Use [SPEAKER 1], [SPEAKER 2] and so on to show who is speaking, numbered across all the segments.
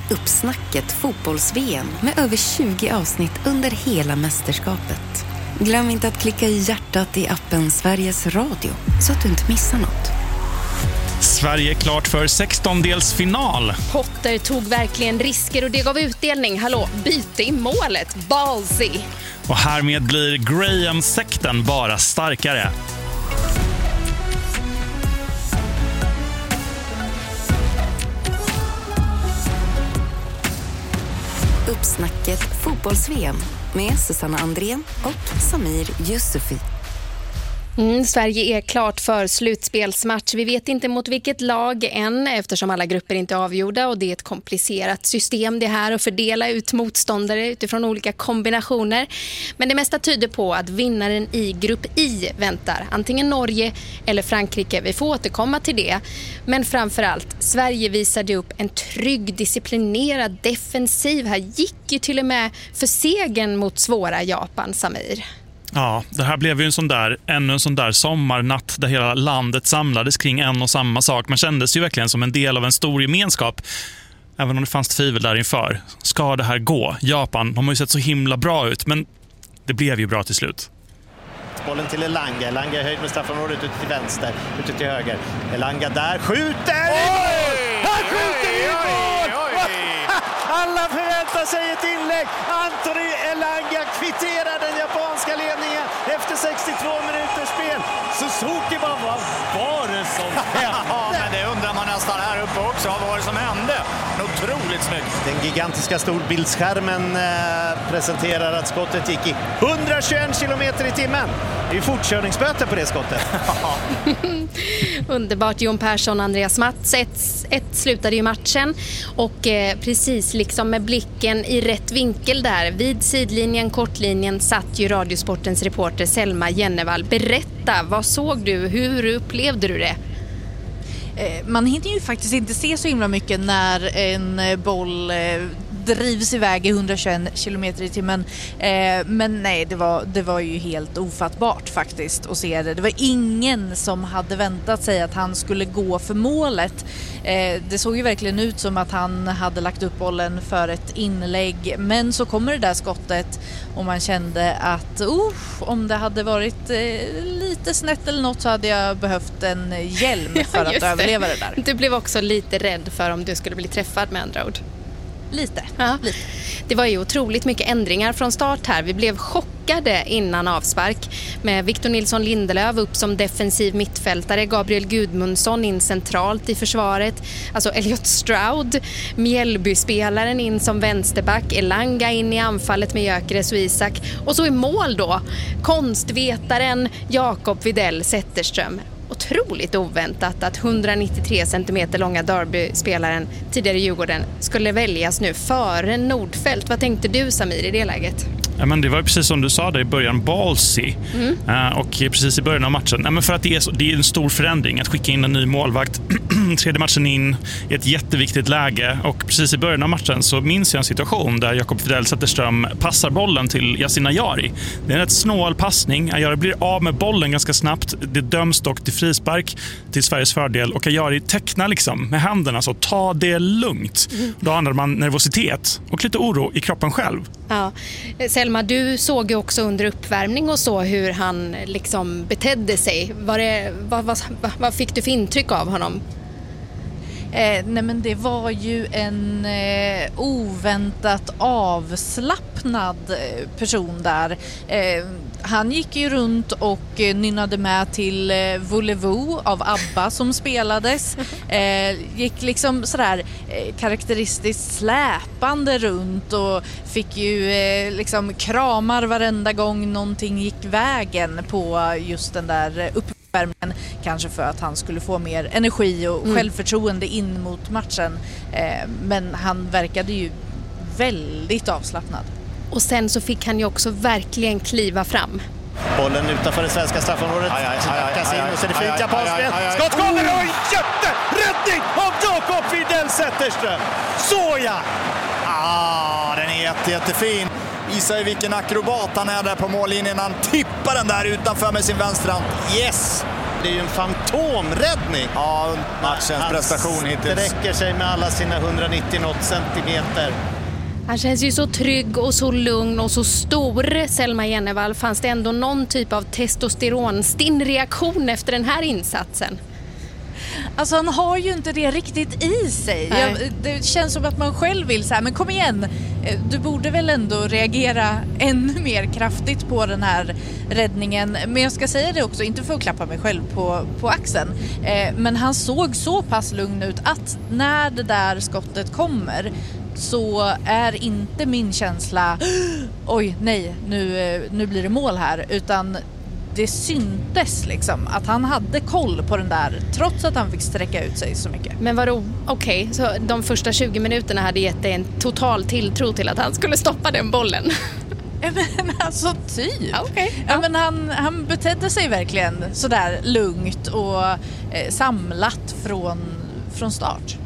[SPEAKER 1] Uppsnacket fotbolls-VM med över 20 avsnitt under hela mästerskapet. Glöm inte att klicka i hjärtat i appen Sveriges Radio så att du inte missar något.
[SPEAKER 2] Sverige är klart för 16-delsfinal.
[SPEAKER 3] Potter tog verkligen risker och det gav utdelning. Hallå, byte i målet. Ballsy.
[SPEAKER 2] Och härmed blir Graham-sekten bara starkare.
[SPEAKER 1] Uppsnacket fotbolls-VM med Susanna Andrén och Samir Yusufi.
[SPEAKER 3] Sverige är klart för slutspelsmatch. Vi vet inte mot vilket lag än eftersom alla grupper inte är avgjorda och det är ett komplicerat system det här att fördela ut motståndare utifrån olika kombinationer. Men det mesta tyder på att vinnaren i grupp I väntar. Antingen Norge eller Frankrike. Vi får återkomma till det. Men framförallt, Sverige visade upp en trygg, disciplinerad defensiv. Här gick ju till och med för segern mot svåra Japan, Samir.
[SPEAKER 2] Ja, det här blev ju ännu en sån där sommarnatt där hela landet samlades kring en och samma sak. Man kändes ju verkligen som en del av en stor gemenskap, även om det fanns tvivel där inför. Ska det här gå? Japan, de har ju sett så himla bra ut, men det blev ju bra till slut.
[SPEAKER 4] Bollen till Elanga. Elanga är höjd med straffområdet ut till vänster, ut till höger. Elanga där, skjuter! Han skjuter i mål! Alla förväntar sig ett inlägg. Anthony Elanga kvitterar den japanska ledningen efter 62 minuters spel. Suzuki bara, vad var det som hände?
[SPEAKER 5] Ja, men det undrar man nästan här uppe också. Vad var det som hände? Otroligt snyggt.
[SPEAKER 4] Den gigantiska storbildsskärmen presenterar att skottet gick i 121 kilometer i timmen. Det är ju fortkörningsböter på det skottet.
[SPEAKER 3] Underbart. Jon Persson, Andreas Mats. Ett slutade ju matchen och precis liksom med blicken i rätt vinkel där vid sidlinjen, kortlinjen satt ju Radiosportens reporter Selma Jennevall. Berätta, vad såg du? Hur upplevde du det?
[SPEAKER 6] Man hinner ju faktiskt inte se så himla mycket när en boll drivs iväg i 121 kilometer i timmen. Men nej, det var ju helt ofattbart faktiskt att se det. Det var ingen som hade väntat sig att han skulle gå för målet. Det såg ju verkligen ut som att han hade lagt upp bollen för ett inlägg. Men så kommer det där skottet och man kände att om det hade varit lite snett eller något så hade jag behövt en hjälm för att överleva det där.
[SPEAKER 3] Du blev också lite rädd för om du skulle bli träffad med andra ord.
[SPEAKER 6] Lite.
[SPEAKER 3] Det var ju otroligt mycket ändringar från start här. Vi blev chockade innan avspark med Victor Nilsson Lindelöf upp som defensiv mittfältare, Gabriel Gudmundsson in centralt i försvaret, alltså Elliot Stroud, Mjällby-spelaren in som vänsterback, Elanga in i anfallet med Gyökeres och Isak och så i mål då konstvetaren Jakob Widell Zetterström. Otroligt oväntat att 193 cm långa Derby-spelaren tidigare i Djurgården skulle väljas nu före Nordfeldt. Vad tänkte du, Samir, i det läget?
[SPEAKER 2] Ja, men det var ju precis som du sa där i början, ballsy. Och precis i början av matchen. Ja, men för att det är en stor förändring att skicka in en ny målvakt. Tredje matchen in i ett jätteviktigt läge. Och precis i början av matchen så minns jag en situation där Jakob Widell Zetterström passar bollen till Yasin Ayari. Det är en rätt snål passning. Ayari blir av med bollen ganska snabbt. Det döms dock till frispark till Sveriges fördel. Och Ayari tecknar liksom med händerna så ta det lugnt. Då handlar man nervositet och lite oro i kroppen själv.
[SPEAKER 3] Ja, Selma, du såg ju också under uppvärmning och så hur han liksom betedde sig. Vad fick du för intryck av honom?
[SPEAKER 6] Nej, men det var ju en oväntat avslappnad person där. Han gick ju runt och nynnade med till Voulez-vous av ABBA som spelades. Gick liksom sådär karaktäristiskt släpande runt och fick ju liksom kramar varenda gång någonting gick vägen på just den där uppvärmningen. Kanske för att han skulle få mer energi och självförtroende in mot matchen. Men han verkade ju väldigt avslappnad.
[SPEAKER 3] Och sen så fick han ju också verkligen kliva fram.
[SPEAKER 4] Bollen utanför det svenska straffområdet. Knackas in och så är det fint japanspel. Skott kommer och jätteräddning av Jakob Widell Zetterström. Såja!
[SPEAKER 5] Den är jättefin. Visar ju vilken akrobat han är där på mållinjen. Han tippar den där utanför med sin vänsterhand. Yes!
[SPEAKER 4] det är ju en fantomräddning.
[SPEAKER 5] Ja, matchens prestation hittills.
[SPEAKER 4] Det räcker sig med alla sina 190 centimeter.
[SPEAKER 3] Han känns ju så trygg och så lugn och så stor, Selma Jennevall. Fanns det ändå någon typ av testosteronstinn reaktion efter den här insatsen?
[SPEAKER 6] Alltså han har ju inte det riktigt i sig. Det känns som att man själv vill så här, men kom igen, du borde väl ändå reagera ännu mer kraftigt på den här räddningen. Men jag ska säga det också, inte för att klappa mig själv på axeln. Men han såg så pass lugn ut att när det där skottet kommer så är inte min känsla oj nej, nu blir det mål här, utan det syntes liksom att han hade koll på den där trots att han fick sträcka ut sig så mycket.
[SPEAKER 3] Men vadå, okej, så de första 20 minuterna hade gett dig en total tilltro till att han skulle stoppa den bollen?
[SPEAKER 6] Men alltså typ.
[SPEAKER 3] Okay.
[SPEAKER 6] Ja, men han betedde sig verkligen sådär lugnt och samlat från start.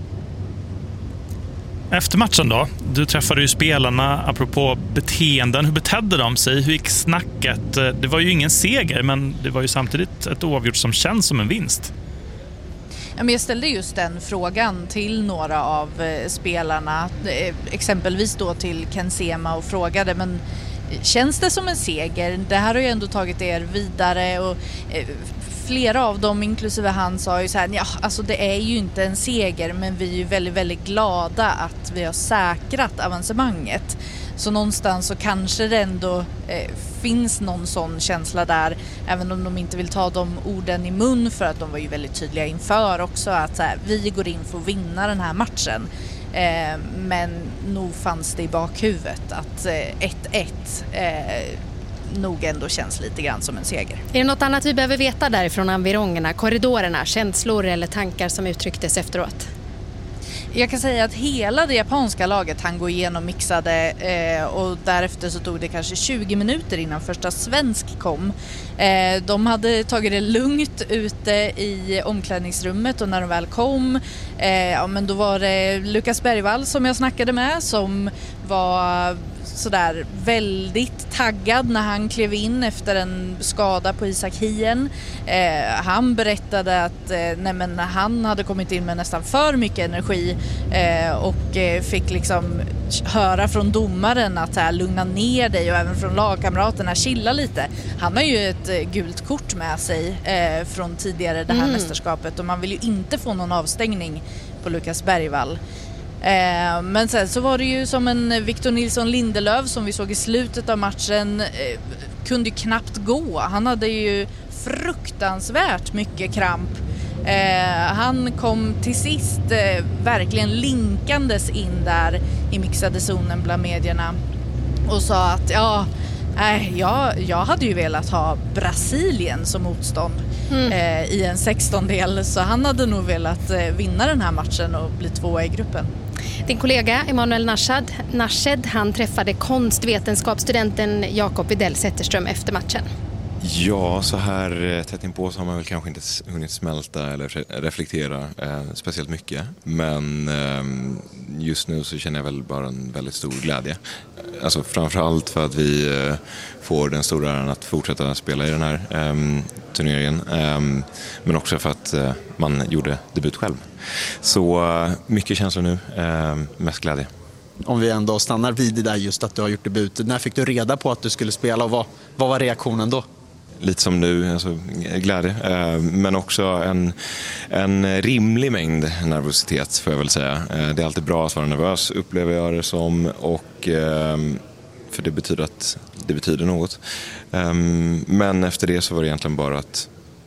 [SPEAKER 2] Efter matchen då, du träffade ju spelarna apropå beteenden. Hur betedde de sig? Hur gick snacket? Det var ju ingen seger, men det var ju samtidigt ett oavgjort som känns som en vinst.
[SPEAKER 6] Ja, men jag ställde just den frågan till några av spelarna, exempelvis då till Ken Sema, och frågade, men känns det som en seger? Det här har ju ändå tagit er vidare, och flera av dem, inklusive han, sa ju så här, ja, alltså det är ju inte en seger, men vi är ju väldigt, väldigt glada att vi har säkrat avancemanget. Så någonstans så kanske det ändå finns någon sån känsla där, även om de inte vill ta de orden i mun, för att de var ju väldigt tydliga inför också att så här, vi går in för att vinna den här matchen. Men nog fanns det i bakhuvudet att 1-1 nog ändå känns lite grann som en seger.
[SPEAKER 3] Är det något annat vi behöver veta därifrån environgerna, korridorerna, känslor eller tankar som uttrycktes efteråt?
[SPEAKER 6] Jag kan säga att hela det japanska laget han går igenom mixade och därefter så tog det kanske 20 minuter innan första svensk kom. De hade tagit det lugnt ute i omklädningsrummet, och när de väl kom men då var det Lukas Bergvall som jag snackade med, som var sådär väldigt taggad när han klev in efter en skada på Isak Hien. Han berättade att han hade kommit in med nästan för mycket energi och fick liksom höra från domaren att här, lugna ner dig, och även från lagkamraterna, chilla lite. Han har ju ett gult kort med sig från tidigare det här mästerskapet, och man vill ju inte få någon avstängning på Lukas Bergvall. Men sen så var det ju som en Victor Nilsson Lindelöf som vi såg i slutet av matchen, kunde ju knappt gå. Han hade ju fruktansvärt mycket kramp. Han kom till sist verkligen linkandes in där i mixade zonen bland medierna och sa att jag hade ju velat ha Brasilien som motstånd i en 16-del, så han hade nog velat vinna den här matchen och bli 2 i gruppen.
[SPEAKER 3] Din kollega Emanuel Nashed, han träffade konstvetenskapsstudenten Jakob Widell Zetterström efter matchen.
[SPEAKER 7] Ja, så här tätt inpå så har man väl kanske inte hunnit smälta eller reflektera speciellt mycket. Men just nu så känner jag väl bara en väldigt stor glädje. Alltså framförallt för att vi får den stora äran att fortsätta spela i den här turneringen. Men också för att man gjorde debut själv. Så mycket känslor nu, mest glädje.
[SPEAKER 8] Om vi ändå stannar vid det där just att du har gjort debut. När fick du reda på att du skulle spela, och vad var reaktionen då?
[SPEAKER 7] Lite som nu, alltså glädje, men också en rimlig mängd nervositet, får jag väl säga. Det är alltid bra att vara nervös, upplever jag det som, och för det betyder något. Men efter det så var det egentligen bara att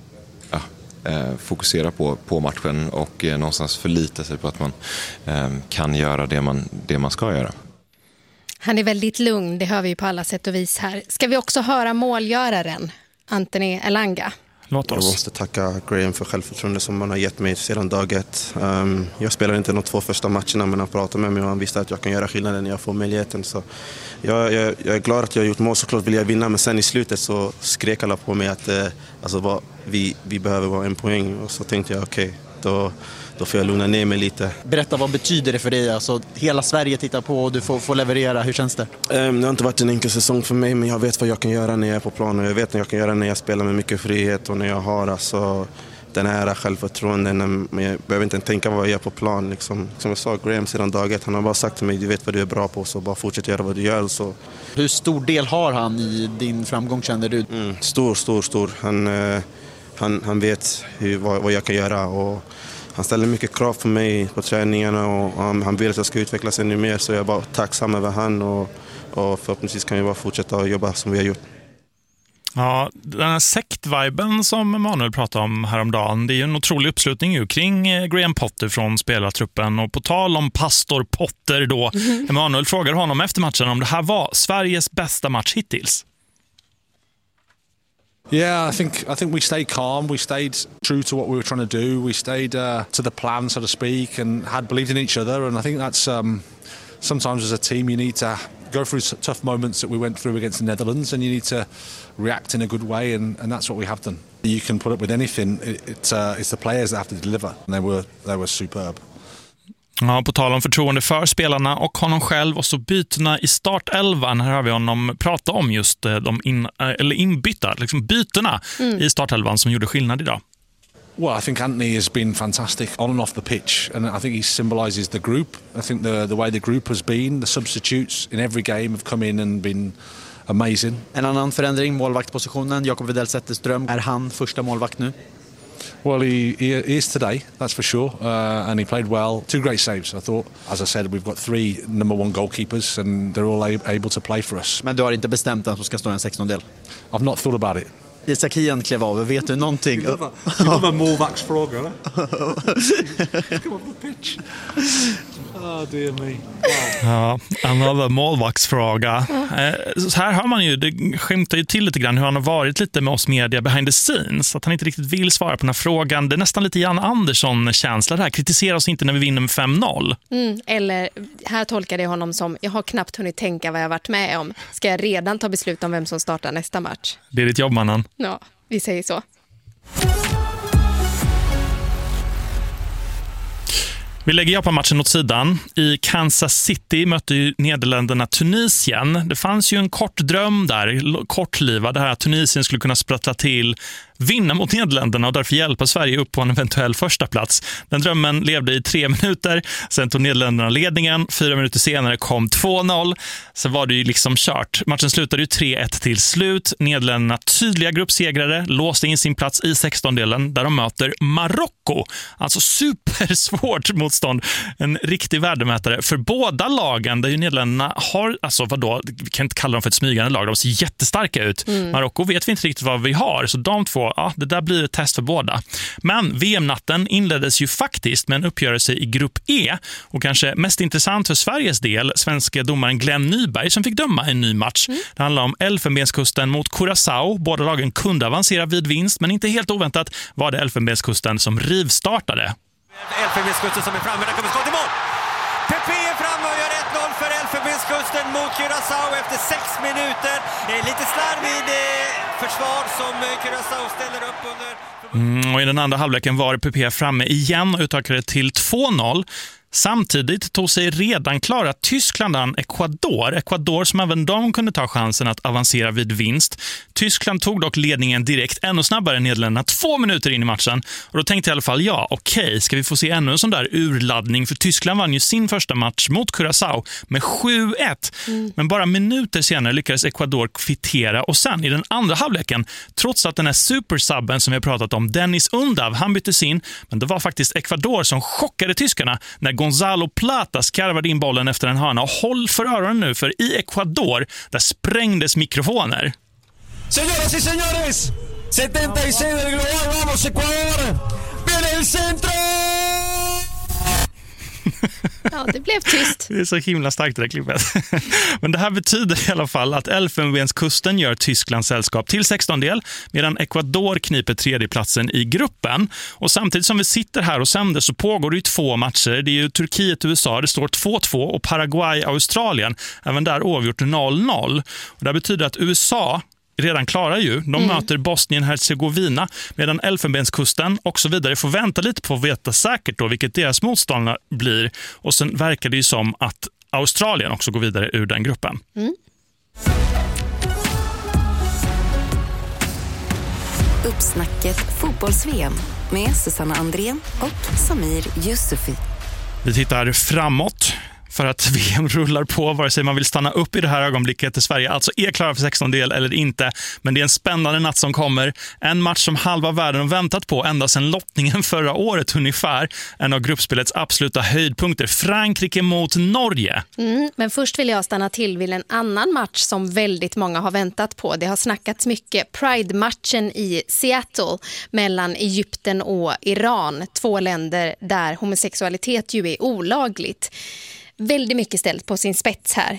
[SPEAKER 7] fokusera på matchen och någonstans förlita sig på att man kan göra det man ska göra.
[SPEAKER 3] Han är väldigt lugn, det hör vi på alla sätt och vis här. Ska vi också höra målgöraren, Anthony Elanga?
[SPEAKER 2] Låt oss.
[SPEAKER 9] Jag måste tacka Graham för självförtroende som han har gett mig sedan dag 1. Jag spelar inte de 2 första matcherna, men han pratade med mig och han visste att jag kan göra skillnaden när jag får möjligheten. Så jag är glad att jag har gjort mål, såklart vill jag vinna, men sen i slutet så skrek alla på mig att vi behöver vara 1 poäng. Och så tänkte jag okej, och då får jag lugna ner mig lite.
[SPEAKER 8] Berätta, vad betyder det för dig? Alltså, hela Sverige tittar på och du får leverera. Hur känns det?
[SPEAKER 9] Det har inte varit en enkel säsong för mig, men jag vet vad jag kan göra när jag är på plan. Och jag vet vad jag kan göra när jag spelar med mycket frihet och när jag har den här självförtroenden. Men jag behöver inte tänka vad jag gör på plan. Liksom. Som jag sa, Graham sedan dag ett, han har bara sagt till mig, du vet vad du är bra på, så bara fortsätt göra vad du gör. Så.
[SPEAKER 8] Hur stor del har han i din framgång, känner du?
[SPEAKER 9] Stor. Han vet vad jag kan göra och han ställer mycket krav på mig på träningarna och han vill att jag ska utvecklas ännu mer, så jag är bara tacksam över han och förhoppningsvis kan jag bara fortsätta jobba som vi har gjort.
[SPEAKER 2] Ja, den här sektviben som Emanuel pratade om häromdagen, det är ju en otrolig uppslutning kring Graham Potter från spelartruppen. Och på tal om pastor Potter då, Emanuel frågar honom efter matchen om det här var Sveriges bästa match hittills.
[SPEAKER 10] Yeah, I think we stayed calm. We stayed true to what we were trying to do. We stayed to the plan, so to speak, and had believed in each other. And I think that's sometimes as a team you need to go through tough moments that we went through against the Netherlands, and you need to react in a good way, and that's what we have done. You can put up with anything. It's the players that have to deliver, and they were superb.
[SPEAKER 2] Ja, på tal om förtroende för spelarna och honom själv, och så bytena i startelvan. Här har vi honom prata om just de inbytta, liksom bytena i startelvan som gjorde skillnad idag.
[SPEAKER 10] Well, I think Anthony has been fantastic on and off the pitch, and I think he symbolises the group. I think the way the group has been, the substitutes in every game have come in and been amazing.
[SPEAKER 8] En annan förändring, målvaktpositionen. Jakob Widell Zetterström, är han första målvakt nu?
[SPEAKER 10] Well, he is today, that's for sure, and he played well. 2 great saves, I thought. As I said, we've got 3 number 1 goalkeepers, and they're all able to play for us.
[SPEAKER 8] Men du har inte bestämt att du ska stå en 16-del?
[SPEAKER 10] I've not thought about it.
[SPEAKER 8] Isak Hien klev av, vet du någonting?
[SPEAKER 10] Det var en målvaktsfråga, eller? Come on the pitch. Oh dear me. Wow.
[SPEAKER 2] Ja, another målvaktsfråga. Så här har man ju, det skymtar ju till lite grann hur han har varit lite med oss media behind the scenes. Att han inte riktigt vill svara på den här frågan. Det är nästan lite Jan Andersson-känsla det här. Kritisera oss inte när vi vinner med 5-0.
[SPEAKER 3] Eller här tolkar det honom som, jag har knappt hunnit tänka vad jag varit med om. Ska jag redan ta beslut om vem som startar nästa match?
[SPEAKER 2] Det är ditt jobb, mannen.
[SPEAKER 3] Ja, vi säger så.
[SPEAKER 2] Vi lägger Japan-matchen åt sidan. I Kansas City mötte ju Nederländerna Tunisien. Det fanns ju en kort dröm där, kortlivad, det här att Tunisien skulle kunna sprattla till, vinna mot Nederländerna och därför hjälpa Sverige upp på en eventuell första plats. Den drömmen levde i 3 minuter, sen tog Nederländerna ledningen, 4 minuter senare kom 2-0. Sen var det ju liksom kört. Matchen slutade ju 3-1 till slut. Nederländerna tydliga gruppsegrare, låste in sin plats i 16-delen där de möter Marocko. Alltså supersvårt motstånd. En riktig värdemätare för båda lagen, där ju Nederländerna har, alltså vadå, vi kan inte kalla dem för ett smygande lag, de ser jättestarka ut. Marocko vet vi inte riktigt vad vi har, så de två, ja, det där blir ett test för båda. Men VM-natten inleddes ju faktiskt med en uppgörelse i grupp E, och kanske mest intressant för Sveriges del, svenska domaren Glenn Nyberg som fick döma en ny match. Det handlar om Elfenbenskusten mot Curaçao. Båda lagen kunde avancera vid vinst, men inte helt oväntat var det Elfenbenskusten som rivstartade.
[SPEAKER 11] Elfenbenskusten som är framme, där kommer skott i mål. Pepe är framme och gör 1-0 för Elfenbenskusten mot Curaçao efter 6 minuter. Lite slarvigt försvar som Curaçao ställer upp under.
[SPEAKER 2] Och i den andra halvleken var Pepe framme igen och utökade till 2-0. Samtidigt tog sig redan klara Tyskland an Ecuador som även de kunde ta chansen att avancera vid vinst. Tyskland tog dock ledningen direkt ännu snabbare än Nederländerna 2 minuter in i matchen. Och då tänkte jag i alla fall, okej, ska vi få se ännu en sån där urladdning? För Tyskland vann ju sin första match mot Curaçao med 7-1. Men bara minuter senare lyckades Ecuador kvittera, och sen i den andra halvleken, trots att den här supersubben som vi har pratat om, Dennis Undav, han byttes in, men det var faktiskt Ecuador som chockade tyskarna när Gonzalo Plata skarvade in bollen efter en hörna. Och håll för öronen nu, för i Ecuador där sprängdes mikrofoner.
[SPEAKER 11] Señoras y señores, 76 del global, vamos Ecuador, viene el centro!
[SPEAKER 3] Ja, det blev tyst.
[SPEAKER 2] Det är så himla starkt det där klippet. Men det här betyder i alla fall att Elfenbenskusten gör Tysklands sällskap till 16-del, medan Ecuador kniper 3:e platsen i gruppen. Och samtidigt som vi sitter här och sänder så pågår det ju 2 matcher. Det är ju Turkiet-USA, det står 2-2, och Paraguay-Australien, även där oavgjort 0-0. Och det betyder att USA redan klara ju. De möter Bosnien-Hercegovina, medan Elfenbenskusten och så vidare får vänta lite på att veta säkert då vilket deras motståndare blir. Och sen verkar det ju som att Australien också går vidare ur den gruppen.
[SPEAKER 1] Uppsnacket fotbolls-VM med Susanna Andrén och Samir Yusufi.
[SPEAKER 2] Vi tittar framåt för att VM rullar på, vare sig man vill stanna upp i det här ögonblicket i Sverige alltså är klara för 16-del eller inte. Men det är en spännande natt som kommer. En match som halva världen har väntat på ända sedan lottningen förra året ungefär. En av gruppspelets absoluta höjdpunkter. Frankrike mot Norge.
[SPEAKER 3] Men först vill jag stanna till vid en annan match som väldigt många har väntat på. Det har snackats mycket. Pride-matchen i Seattle mellan Egypten och Iran. 2 länder där homosexualitet ju är olagligt. Väldigt mycket ställt på sin spets här.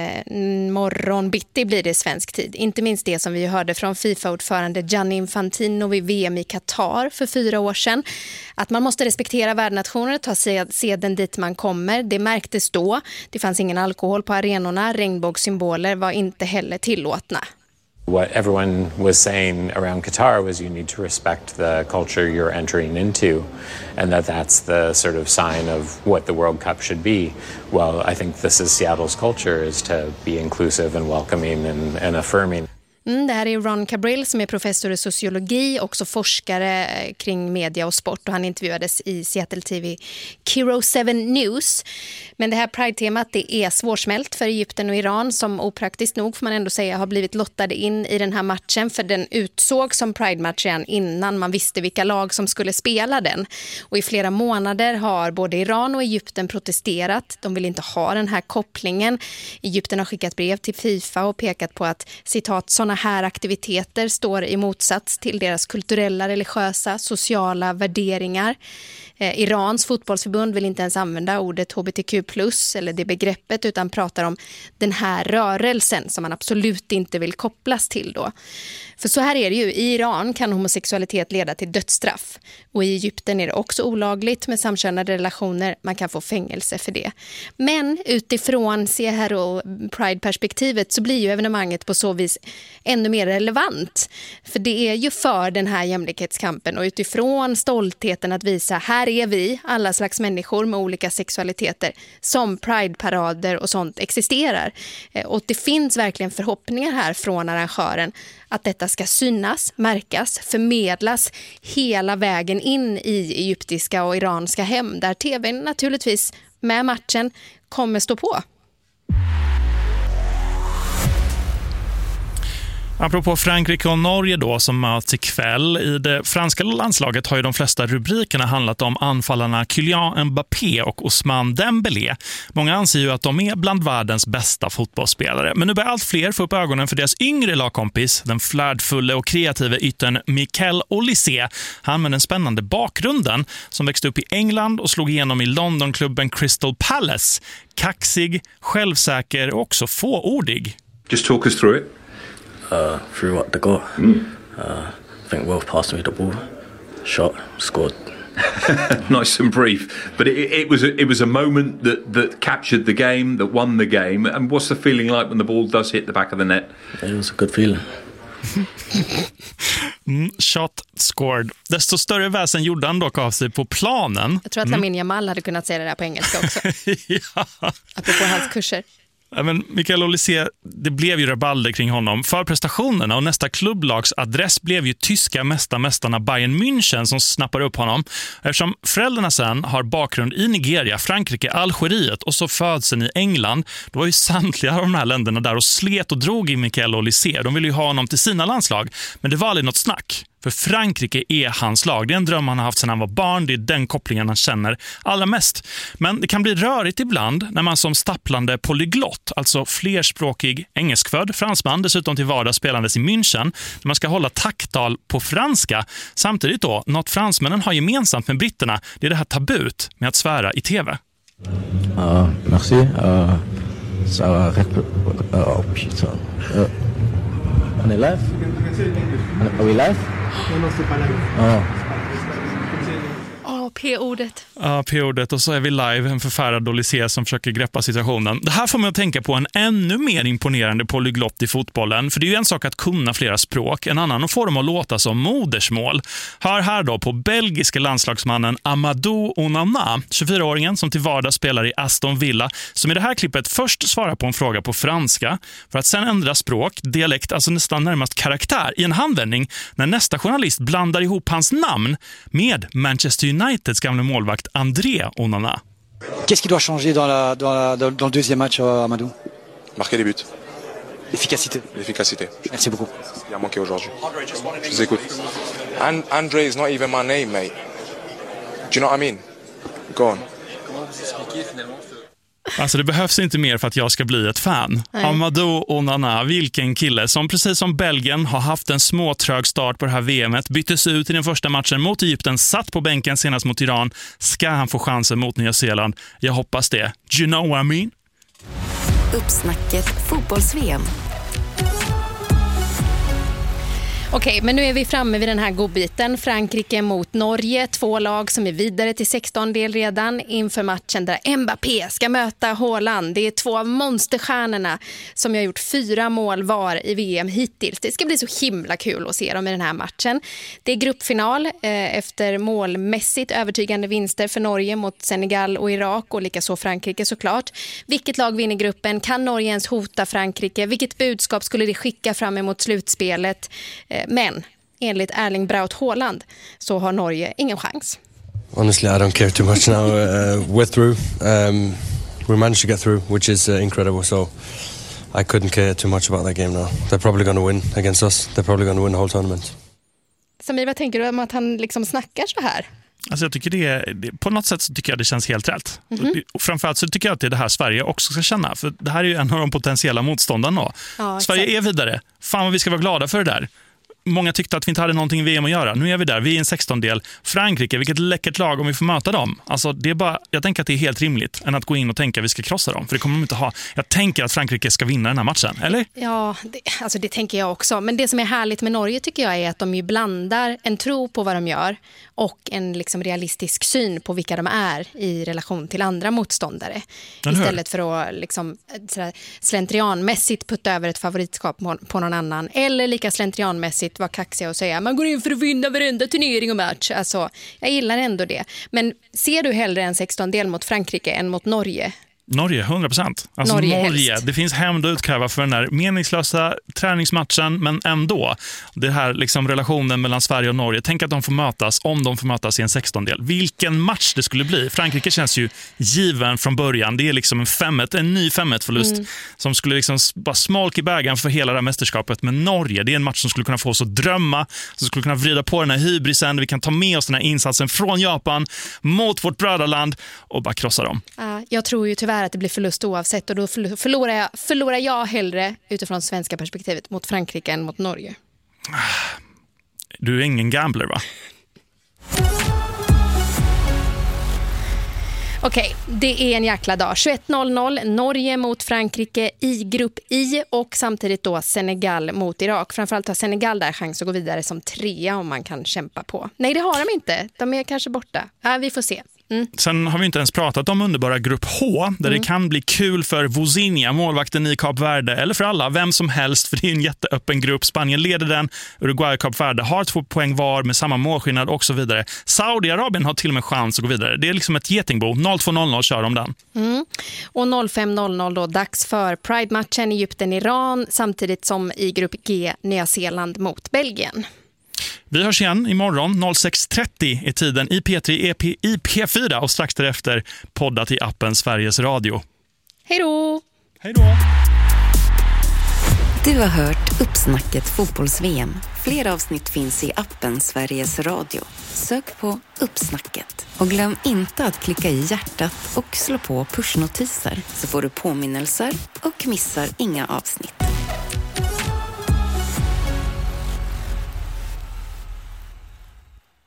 [SPEAKER 3] Morgon bitti blir det svensk tid. Inte minst det som vi hörde från FIFA-ordförande Gianni Infantino vid VM i Qatar för 4 år sedan. Att man måste respektera värdnationer och ta seden dit man kommer. Det märktes då. Det fanns ingen alkohol på arenorna. Regnbågssymboler var inte heller tillåtna.
[SPEAKER 12] What everyone was saying around Qatar was you need to respect the culture you're entering into, and that's the sort of sign of what the World Cup should be. Well, I think this is Seattle's culture, is to be inclusive and welcoming and affirming.
[SPEAKER 3] Det här är Ron Cabril som är professor i sociologi, också forskare kring media och sport, och han intervjuades i Seattle TV Kiro 7 News. Men det här Pride-temat, det är svårsmält för Egypten och Iran som opraktiskt nog får man ändå säga har blivit lottade in i den här matchen, för den utsåg som Pride-match redan innan man visste vilka lag som skulle spela den. Och i flera månader har både Iran och Egypten protesterat. De vill inte ha den här kopplingen. Egypten har skickat brev till FIFA och pekat på att, citat, sådana här aktiviteter står i motsats till deras kulturella, religiösa, sociala värderingar. Irans fotbollsförbund vill inte ens använda ordet HBTQ+ eller det begreppet, utan pratar om den här rörelsen som man absolut inte vill kopplas till då. För så här är det ju, i Iran kan homosexualitet leda till dödsstraff, och i Egypten är det också olagligt med samkönade relationer, man kan få fängelse för det. Men utifrån Seattle Pride-perspektivet så blir ju evenemanget på så vis ännu mer relevant, för det är ju för den här jämlikhetskampen och utifrån stoltheten att visa, här är vi, alla slags människor med olika sexualiteter, som Pride-parader och sånt existerar. Och det finns verkligen förhoppningar här från arrangören att detta ska synas, märkas, förmedlas hela vägen in i egyptiska och iranska hem, där tvn naturligtvis med matchen kommer stå på.
[SPEAKER 2] Apropå Frankrike och Norge då som möts ikväll. I det franska landslaget har ju de flesta rubrikerna handlat om anfallarna Kylian Mbappé och Ousmane Dembélé. Många anser ju att de är bland världens bästa fotbollsspelare. Men nu börjar allt fler få upp ögonen för deras yngre lagkompis, den flärdfulla och kreativa yttern Michael Olise. Han med den spännande bakgrunden som växte upp i England och slog igenom i Londonklubben Crystal Palace. Kaxig, självsäker och också fåordig.
[SPEAKER 13] Just talk us through it.
[SPEAKER 14] Through what the goal. I think Wolf passed me the ball, shot, scored.
[SPEAKER 13] Nice and brief, but it was a moment that captured the game, that won the game. And what's the feeling like when the ball does hit the back of the net?
[SPEAKER 14] It was a good feeling.
[SPEAKER 2] Shot, scored. Desto större väsen gjorde han dock av sig på planen.
[SPEAKER 3] Jag tror att Lamine Yamal hade kunnat säga det där på engelska också.
[SPEAKER 2] Ja.
[SPEAKER 3] Apropå hans kurser.
[SPEAKER 2] Ja, men Michael Olise, det blev ju rabalder kring honom för prestationerna, och nästa klubblags adress blev ju tyska mästarna Bayern München som snappar upp honom. Eftersom föräldrarna sen har bakgrund i Nigeria, Frankrike, Algeriet och så födseln i England, då var ju samtliga av de här länderna där och slet och drog i Michael Olise. De ville ju ha honom till sina landslag, men det var aldrig något snack. För Frankrike är hans lag. Det är en dröm han har haft sedan han var barn. Det är den kopplingen han känner allra mest. Men det kan bli rörigt ibland när man som stapplande polyglott, alltså flerspråkig engelskfödd fransman, dessutom till vardags spelandes i München, när man ska hålla tacktal på franska. Samtidigt då, något fransmännen har gemensamt med britterna, det är det här tabut med att svära i tv.
[SPEAKER 14] Merci. On est live? Are we live?
[SPEAKER 3] P-ordet.
[SPEAKER 2] Ja, P-ordet. Och så är vi live, en förfärad Olysée som försöker greppa situationen. Det här får man att tänka på en ännu mer imponerande polyglott i fotbollen. För det är ju en sak att kunna flera språk, en annan att få dem att låta som modersmål. Hör här då på belgiska landslagsmannen Amadou Onana, 24-åringen som till vardags spelar i Aston Villa, som i det här klippet först svarar på en fråga på franska för att sen ändra språk, dialekt, alltså nästan närmast karaktär i en handvändning när nästa journalist blandar ihop hans namn med Manchester Uniteds gamla målvakt André Onana.
[SPEAKER 15] Qu'est-ce qui doit changer dans le deuxième match, Amadou?
[SPEAKER 16] Marquer des buts.
[SPEAKER 15] L'efficacité. Merci beaucoup.
[SPEAKER 16] Il a manqué aujourd'hui. Je vous écoute. André is not even my name, mate. Do you know what I mean? Go on.
[SPEAKER 2] Alltså det behövs inte mer för att jag ska bli ett fan. Nej. Amadou Onana, vilken kille som precis som Belgien har haft en småtrög start på det här VMet, byttes ut i den första matchen mot Egypten, satt på bänken senast mot Iran. Ska han få chansen mot Nya Zeeland? Jag hoppas det. Do you know what I mean?
[SPEAKER 1] Uppsnacket fotbolls-VM.
[SPEAKER 3] Okej, men nu är vi framme vid den här godbiten. Frankrike mot Norge, 2 lag som är vidare till 16-del redan inför matchen där Mbappé ska möta Haaland. Det är 2 av monsterstjärnorna som har gjort 4 mål var i VM hittills. Det ska bli så himla kul att se dem i den här matchen. Det är gruppfinal efter målmässigt övertygande vinster för Norge mot Senegal och Irak och likaså Frankrike såklart. Vilket lag vinner gruppen? Kan Norge ens hota Frankrike? Vilket budskap skulle det skicka fram emot slutspelet? Men enligt Erling Braut Haaland så har Norge ingen chans.
[SPEAKER 17] Honestly, I don't care too much now. We're through. We managed to get through, which is incredible. So I couldn't care too much about that game now. They're probably going to win against us. They're probably going to win the whole tournament.
[SPEAKER 3] Samir, vad tänker du om att han liksom snackar så här?
[SPEAKER 2] Alltså jag tycker det på något sätt så tycker jag det känns helt rätt. Och framförallt så tycker jag att det är det här Sverige också ska känna. För det här är ju en av de potentiella motståndarna. Ja, Sverige är vidare. Fan vad vi ska vara glada för det där. Många tyckte att vi inte hade någonting i VM att göra. Nu är vi där, vi är en 16-del. Frankrike, vilket läckert lag om vi får möta dem. Alltså det är bara, jag tänker att det är helt rimligt än att gå in och tänka att vi ska krossa dem. För det kommer de inte ha. Jag tänker att Frankrike ska vinna den här matchen, eller? Ja,
[SPEAKER 3] det tänker jag också. Men det som är härligt med Norge tycker jag är att de ju blandar en tro på vad de gör och en liksom realistisk syn på vilka de är i relation till andra motståndare. Istället för att liksom slentrianmässigt putta över ett favoritskap på någon annan. Eller lika slentrianmässigt vara kaxiga och säga man går in för att vinna varenda turnering och match. Alltså, jag gillar ändå det. Men ser du hellre en 16-del mot Frankrike än mot Norge?
[SPEAKER 2] Norge, 100%. Alltså Norge, det finns hämnd att utkräva för den här meningslösa träningsmatchen, men ändå. Det här liksom relationen mellan Sverige och Norge. Tänk att de får mötas, om de får mötas i en 16-del. Vilken match det skulle bli. Frankrike känns ju given från början. Det är liksom en ny 5-1-förlust som skulle liksom bara smolk i bägaren för hela det här mästerskapet. Men Norge, det är en match som skulle kunna få oss att drömma, som skulle kunna vrida på den här hybrisen. Vi kan ta med oss den här insatsen från Japan mot vårt bröderland och bara krossa dem.
[SPEAKER 3] Jag tror ju tyvärr att det blir förlust oavsett och då förlorar jag hellre utifrån svenska perspektivet mot Frankrike än mot Norge.
[SPEAKER 2] Du är ingen gambler, va?
[SPEAKER 3] Okej, det är en jäkla dag. 21:00, Norge mot Frankrike i grupp I och samtidigt då Senegal mot Irak. Framförallt har Senegal där chans att gå vidare som 3 om man kan kämpa på. Nej, det har de inte. De är kanske borta. Vi får se.
[SPEAKER 2] Sen har vi inte ens pratat om underbara grupp H där det kan bli kul för Vozinha, målvakten i Kap Verde, eller för alla, vem som helst, för det är en jätteöppen grupp. Spanien leder den, Uruguay och Kap Verde har 2 poäng var med samma målskillnad och så vidare. Saudiarabien har till och med chans att gå vidare. Det är liksom ett getingbo. 02:00 kör de den.
[SPEAKER 3] Och 05:00 då dags för Pride-matchen Egypten-Iran samtidigt som i grupp G Nya Zeeland mot Belgien.
[SPEAKER 2] Vi hörs igen imorgon 06:30 i tiden i P3, i P4 och strax därefter poddat i appen Sveriges Radio.
[SPEAKER 3] Hej då!
[SPEAKER 2] Hej då!
[SPEAKER 1] Du har hört Uppsnacket fotbolls-VM. Fler avsnitt finns i appen Sveriges Radio. Sök på Uppsnacket. Och glöm inte att klicka i hjärtat och slå på pushnotiser så får du påminnelser och missar inga avsnitt.